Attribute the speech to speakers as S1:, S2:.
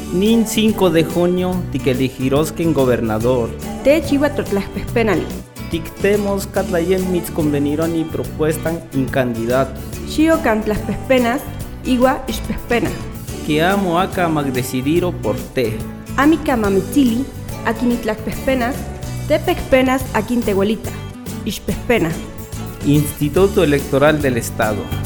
S1: Nin 5 de junio tiqueligirosquen gobernador.
S2: Te chiva trotlajpespenali.
S1: Tictemos catlayen mitzconvenironi propuestan incandidato.
S2: Xio cantlaspespenas, igua ispespena.
S1: Que amo acá magdecidiro por te.
S2: Amica mamitzili, aquinitlajpespenas, tepexpenas aquintehuelita. Ispespena.
S1: Instituto Electoral del Estado.